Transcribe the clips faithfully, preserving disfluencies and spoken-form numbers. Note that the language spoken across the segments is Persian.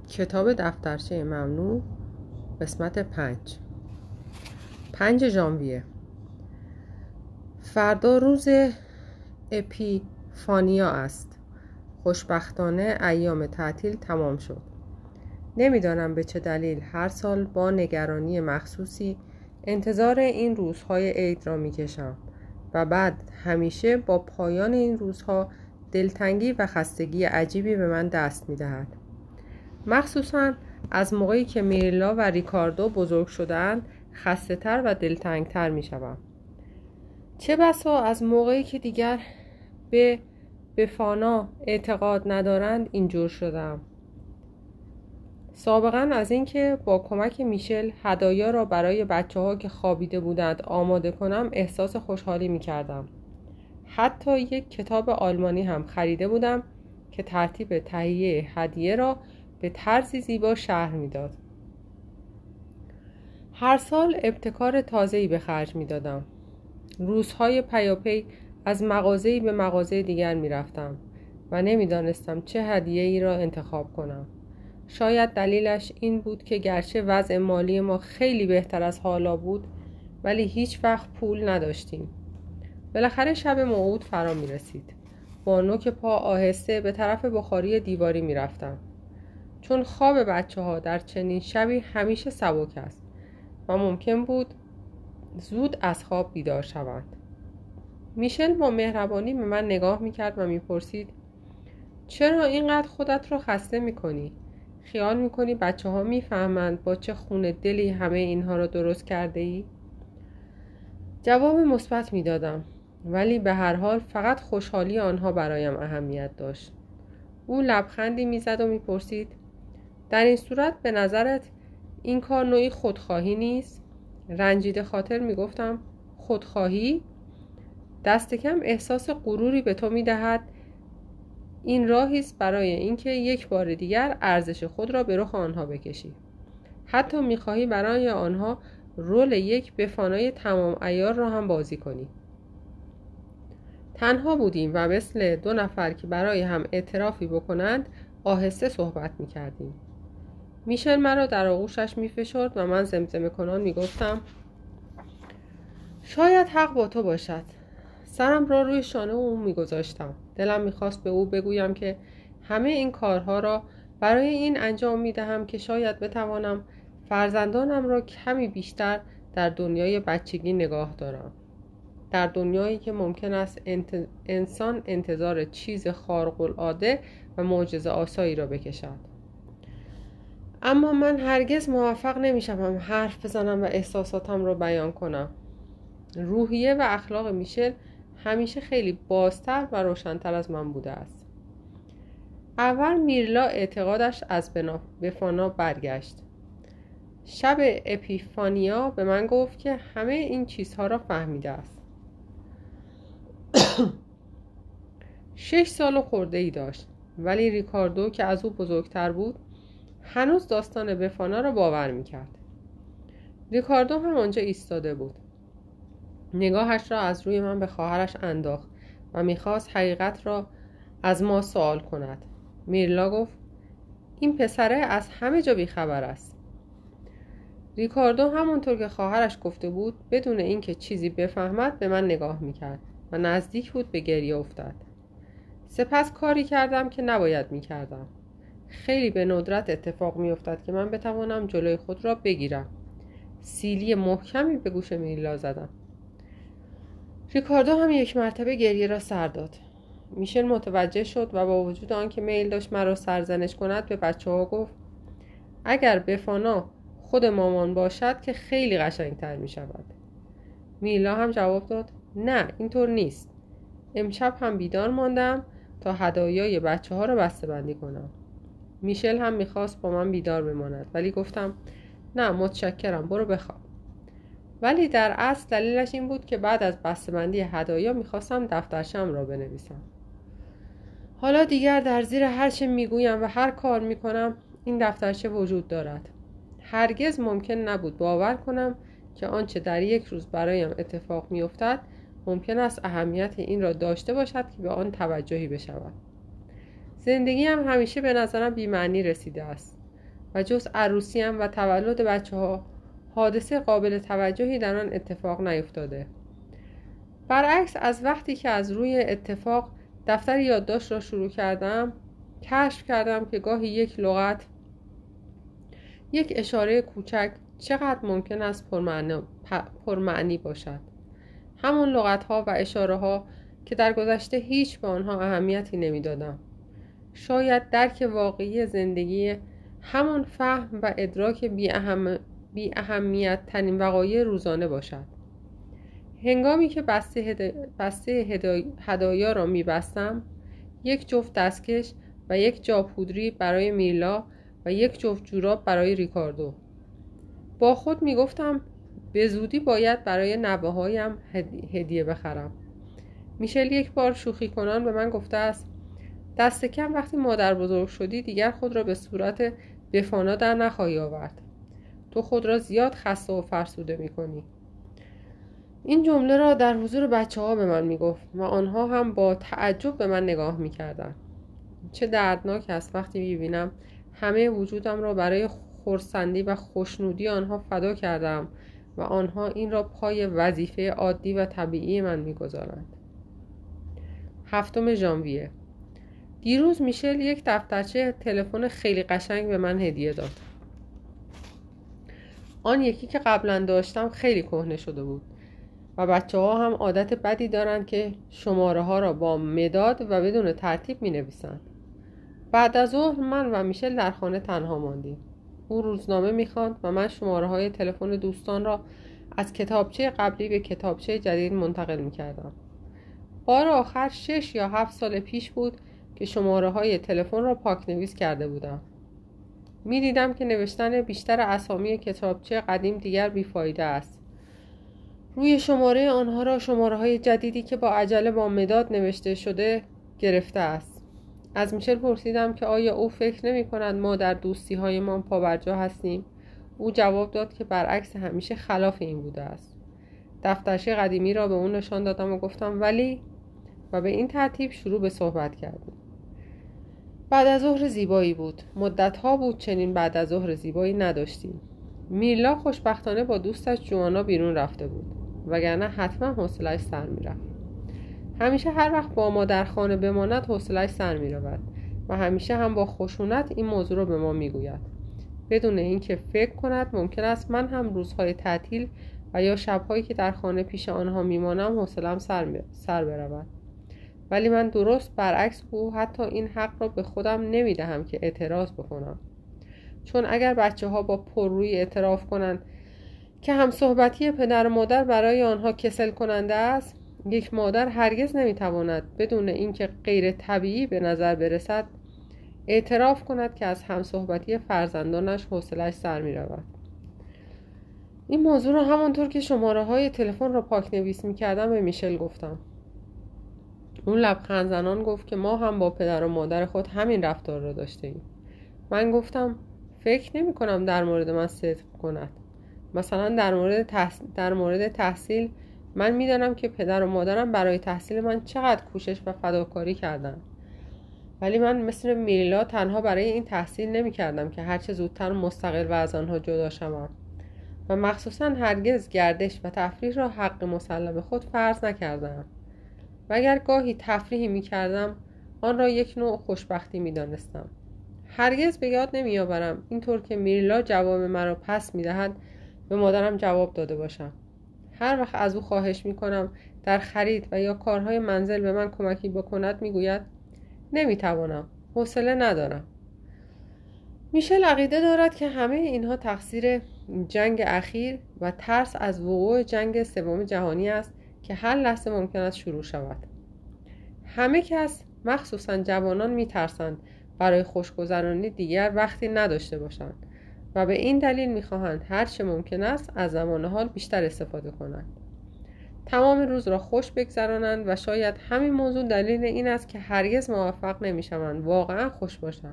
کتاب دفترچه ممنوع قسمت پنج. پنج ژانویه. فردا روز اپیفانیا است. خوشبختانه ایام تعطیل تمام شد. نمیدانم به چه دلیل هر سال با نگرانی مخصوصی انتظار این روزهای عید را میکشم و بعد همیشه با پایان این روزها دلتنگی و خستگی عجیبی به من دست میدهد. مخصوصاً از موقعی که میرلا و ریکاردو بزرگ شدند خسته تر و دلتنگ تر می شدم. چه بسا از موقعی که دیگر به بفانا اعتقاد ندارند اینجور شدم. سابقاً از اینکه با کمک میشل هدایا را برای بچه ها که خوابیده بودند آماده کنم احساس خوشحالی می کردم. حتی یک کتاب آلمانی هم خریده بودم که ترتیب تهیه هدیه را به طرزی زیبا شرح میداد. هر سال ابتکار تازه‌ای به خرج میدادم. روزهای پیاپی از مغازه‌ای به مغازه دیگر میرفتم و نمیدانستم چه هدیه‌ای را انتخاب کنم. شاید دلیلش این بود که گرچه وضع مالی ما خیلی بهتر از حالا بود ولی هیچ وقت پول نداشتیم. بالاخره شب موعود فرا میرسید. با نوک پا آهسته به طرف بخاری دیواری میرفتم. چون خواب بچه ها در چنین شبی همیشه سبک است و ممکن بود زود از خواب بیدار شوند. میشل با مهربانی به من نگاه میکرد و میپرسید چرا اینقدر خودت رو خسته میکنی؟ خیال میکنی بچه ها میفهمند با چه خون دلی همه اینها را درست کرده ای؟ جواب مثبت میدادم ولی به هر حال فقط خوشحالی آنها برایم اهمیت داشت. او لبخندی میزد و میپرسید در این صورت به نظرت این کار نوعی خودخواهی نیست؟ رنجیده خاطر میگفتم خودخواهی؟ دست کم احساس غروری به تو میدهد. این راهی است برای اینکه یک بار دیگر ارزش خود را به رخ آنها بکشی. حتی میخواهی برای آنها رول یک بفانای تمام عیار را هم بازی کنی. تنها بودیم و مثل دو نفر که برای هم اعترافی بکنند آهسته صحبت میکردیم. میشل مرا در آغوشش میفشرد و من زمزمه کنان میگفتم شاید حق با تو باشد. سرم را روی شانه او میگذاشتم. دلم میخواست به او بگویم که همه این کارها را برای این انجام میدهم که شاید بتوانم فرزندانم را کمی بیشتر در دنیای بچگی نگاه دارم. در دنیایی که ممکن است انت... انسان انتظار چیز خارق العاده و معجزه آسایی را بکشد. اما من هرگز موفق نمیشم حرف بزنم و احساساتم را بیان کنم. روحیه و اخلاق میشل همیشه خیلی بازتر و روشن‌تر از من بوده است. اول میرلا اعتقادش از بفانا برگشت. شب اپیفانیا به من گفت که همه این چیزها را فهمیده است. شش سال خورده ای داشت ولی ریکاردو که از او بزرگتر بود هنوز داستان بفانا را باور میکرد. ریکاردو هم آنجا ایستاده بود. نگاهش را از روی من به خواهرش انداخت و میخواست حقیقت را از ما سوال کند. میرلا گفت این پسره از همه جا بیخبر است. ریکاردو همونطور که خواهرش گفته بود بدون اینکه چیزی بفهمد به من نگاه میکرد و نزدیک بود به گریه افتاد. سپس کاری کردم که نباید میکردم. خیلی به ندرت اتفاق میافتد که من بتوانم جلوی خود را بگیرم. سیلی محکمی به گوش میرلا زدم. ریکاردو هم یک مرتبه گریه را سر داد. میشل متوجه شد و با وجود آنکه میل داشت مرا سرزنش کند به بچه ها گفت اگر بفانا خود مامان باشد که خیلی قشنگتر می شود. میلا هم جواب داد نه اینطور نیست. امشب هم بیدار ماندم تا هدایای بچه ها را بسته بندی کنم. میشل هم میخواست با من بیدار بماند ولی گفتم نه متشکرم برو بخواب. ولی در اصل دلیلش این بود که بعد از بسته‌بندی هدایا میخواستم دفترچه‌ام را بنویسم. حالا دیگر در زیر هر چه میگویم و هر کار میکنم این دفترچه وجود دارد. هرگز ممکن نبود باور کنم که آنچه در یک روز برایم اتفاق میافتد ممکن است اهمیت این را داشته باشد که به آن توجهی بشود. زندگی هم همیشه به نظرم بی‌معنی رسیده است. و جز عروسیم و تولد بچه ها حادثه قابل توجهی در آن اتفاق نیفتاده. برعکس از وقتی که از روی اتفاق دفتر یادداشت را شروع کردم، کشف کردم که گاهی یک لغت، یک اشاره کوچک چقدر ممکن است پرمعنی, پرمعنی باشد. همون لغت‌ها و اشاره‌ها که در گذشته هیچ به آنها اهمیتی نمی‌دادم. شاید درک واقعی زندگی همان فهم و ادراک بی, اهم... بی اهمیت ترین وقایع روزانه باشد. هنگامی که بسته, هد... بسته هدا... هدایا را می‌بستم، یک جفت دستکش و یک جاپودری برای میرلا و یک جفت جوراب برای ریکاردو. با خود می‌گفتم به زودی باید برای نوه‌هایم هدیه بخرم. میشل یک بار شوخی کنان به من گفته است دست کم وقتی مادر بزرگ شدی دیگر خود را به صورت بفانا در نخواهی آورد. تو خود را زیاد خسته و فرسوده میکنی. این جمله را در حضور بچه ها به من میگفت و آنها هم با تعجب به من نگاه میکردند. چه دردناک است وقتی میبینم همه وجودم را برای خرسندی و خوشنودی آنها فدا کردم و آنها این را پای وظیفه عادی و طبیعی من میگذارند. هفتم ژانویه. دیروز میشل یک دفترچه تلفن خیلی قشنگ به من هدیه داد. آن یکی که قبلا داشتم خیلی کهنه شده بود و بچه ها هم عادت بدی دارند که شماره ها را با مداد و بدون ترتیب می نویسند. بعد از ظهر من و میشل در خانه تنها ماندیم. او روزنامه می خواند و من شماره های تلفن دوستان را از کتابچه قبلی به کتابچه جدید منتقل می کردم. بار آخر شش یا هفت سال پیش بود که شماره های تلفن را پاک نویس کرده بودم. می دیدم که نوشتن بیشتر اسامی کتابچه قدیم دیگر بیفایده است. روی شماره آنها را شماره های جدیدی که با عجله با مداد نوشته شده گرفته است. از میشل پرسیدم که آیا او فکر نمی کند ما در دوستی های ما پابرجا هستیم؟ او جواب داد که برعکس همیشه خلاف این بوده است. دفترچه قدیمی را به اون نشان دادم و گفتم ولی و به این ترتیب شروع به صحبت کردیم. بعد از ظهر زیبایی بود. مدت‌ها بود چنین بعد از ظهر زیبایی نداشتیم. میرلا خوشبختانه با دوستش جوانا بیرون رفته بود وگرنه حتما حوصله‌اش سر می‌رفت. همیشه هر وقت با ما در خانه بماند حوصله‌اش سر می‌رود و همیشه هم با خشونت این موضوع را به ما می‌گوید بدون اینکه فکر کند ممکن است من هم روزهای تعطیل و یا شب‌هایی که در خانه پیش آنها میمانم حوصله‌ام سر سر برود. ولی من درست برعکس او حتی این حق را به خودم نمیدهم که اعتراض بکنم. چون اگر بچه ها با پررویی اعتراف کنند که هم صحبتی پدر و مادر برای آنها کسل کننده است، یک مادر هرگز نمیتواند بدون اینکه غیر طبیعی به نظر برسد اعتراف کند که از هم صحبتی فرزندانش حوصله‌اش سر میرود. این موضوع را همانطور که شماره های تلفن را پاک نویس میکردم به میشل گفتم. اون لبخند زنان گفت که ما هم با پدر و مادر خود همین رفتار را داشته ایم. من گفتم فکر نمی کنم در مورد من صدق کند. مثلا در مورد تحصیل, در مورد تحصیل من میدانم که پدر و مادرم برای تحصیل من چقدر کوشش و فداکاری کردند. ولی من مثل میرلا تنها برای این تحصیل نمی کردم که هرچه زودتر مستقل و از آنها جدا شوم و مخصوصا هرگز گردش و تفریح را حق مسلم خود فرض نکردم. و اگر گاهی تفریحی می کردم آن را یک نوع خوشبختی می دانستم. هرگز به یاد نمی آورم اینطور که میرلا جواب مرا پس می دهد به مادرم جواب داده باشم. هر وقت از او خواهش می کنم در خرید و یا کارهای منزل به من کمکی بکند می گوید نمی توانم، حوصله ندارم. میشل عقیده دارد که همه اینها تقصیر جنگ اخیر و ترس از وقوع جنگ سوم جهانی است که هر لحظه ممکن است شروع شود. همه کس مخصوصا جوانان میترسند برای خوشگذرانی دیگر وقتی نداشته باشند و به این دلیل میخواهند هر چه ممکن است از زمان حال بیشتر استفاده کنند. تمام روز را خوش بگذرانند و شاید همین موضوع دلیل این است که هرگز موفق نمیشوند واقعا خوش باشند.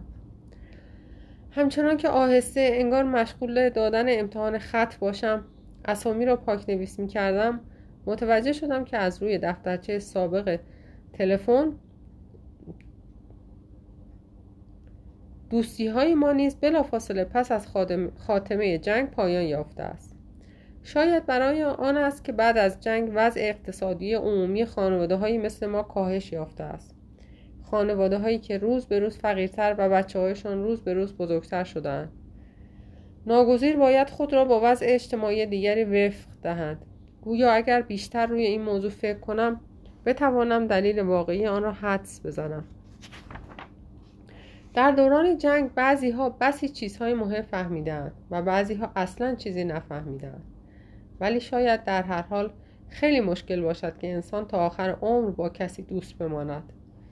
همچنان که آهسته انگار مشغول دادن امتحان خط باشم اسامی را پاک نویس میکردم متوجه شدم که از روی دفترچه سابق تلفن دوستی های ما نیز بلافاصله پس از خاتمه جنگ پایان یافته است. شاید برای آن است که بعد از جنگ وضع اقتصادی عمومی خانواده‌هایی مثل ما کاهش یافته است. خانواده‌هایی که روز به روز فقیرتر و بچه‌هایشان روز به روز بزرگتر شدند. ناگزیر باید خود را با وضع اجتماعی دیگری وفق دهند. گویا اگر بیشتر روی این موضوع فکر کنم بتوانم دلیل واقعی آن را حدس بزنم. در دوران جنگ بعضی ها بسی چیزهای مهم فهمیدند و بعضی ها اصلا چیزی نفهمیدند. ولی شاید در هر حال خیلی مشکل باشد که انسان تا آخر عمر با کسی دوست بماند.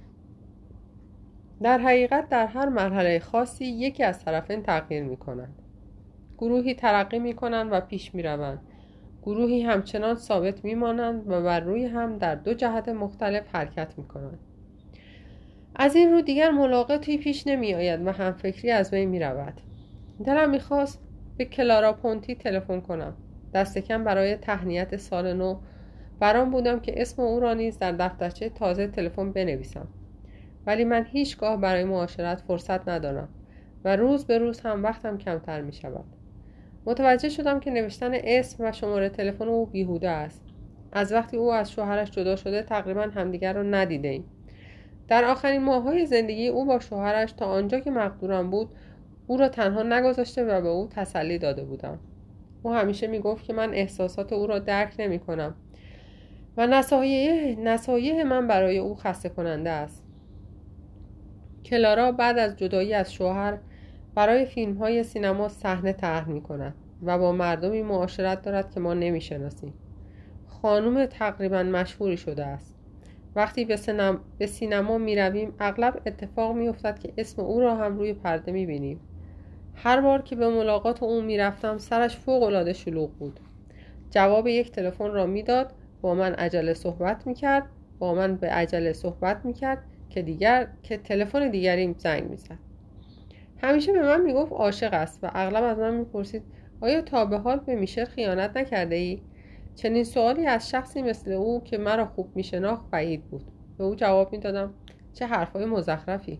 در حقیقت در هر مرحله خاصی یکی از طرفین تغییر می کنند. گروهی ترقی می کنند و پیش می روند. گروهی همچنان ثابت می مانند و بر روی هم در دو جهت مختلف حرکت می کنند. از این رو دیگر ملاقاتی پیش نمی آید و همفکری از بین می رود. دلم می خواست به کلارا پونتی تلفن کنم. دست کم برای تهنیت سال نو برام بودم که اسم او را نیز در دفترچه تازه تلفن بنویسم. ولی من هیچگاه برای معاشرت فرصت ندارم و روز به روز هم وقتم کمتر می شود. متوجه شدم که نوشتن اسم و شماره تلفن او بیهوده است. از وقتی او از شوهرش جدا شده تقریبا همدیگر را ندیده ایم. در آخرین ماه‌های زندگی او با شوهرش تا آنجا که مقدورم بود او را تنها نگذاشته و به او تسلی داده بودم. او همیشه می گفت که من احساسات او را درک نمی کنم و نصایح نصایح من برای او خسته کننده است. کلارا بعد از جدایی از شوهر برای فیلم‌های سینما صحنه طرح می‌کند و با مردمی معاشرت دارد که ما نمی‌شناسیم. خانم تقریباً مشهوری شده است. وقتی به, سینما به سینما می‌رویم اغلب اتفاق می‌افتد که اسم او را هم روی پرده می‌بینیم. هر بار که به ملاقات او می‌رفتم سرش فوق‌العاده شلوغ بود. جواب یک تلفن را می‌داد، با من عجله صحبت می‌کرد، با من به عجله صحبت می‌کرد که دیگر که تلفن دیگری زنگ می‌زد. همیشه به من میگفت عاشق است و اغلب از من میپرسید آیا تا به حال به میشل خیانت نکرده ای؟ چنین سوالی از شخصی مثل او که مرا خوب میشناخت بعید بود. به او جواب میدادم چه حرفای مزخرفی.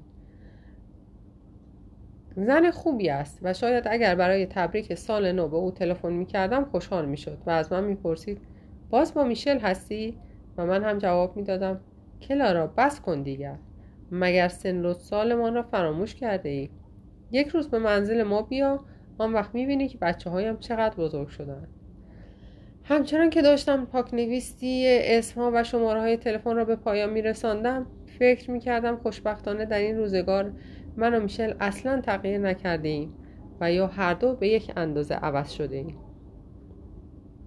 زن خوبی است و شاید اگر برای تبریک سال نو به او تلفن میکردم خوشحال میشد و از من میپرسید باز با میشل هستی؟ و من هم جواب میدادم کلارا بس کن دیگر، مگر سن و سالمان را فراموش کرده ای؟ یک روز به منزل ما بیا، آن وقت میبینی که بچه هایم چقدر بزرگ شدن. همچنان که داشتم پاک نویسی اسمها و شماره های تلفن را به پایان میرساندم فکر میکردم خوشبختانه در این روزگار من و میشل اصلا تغییر نکرده ایم و یا هر دو به یک اندازه عوض شده ایم.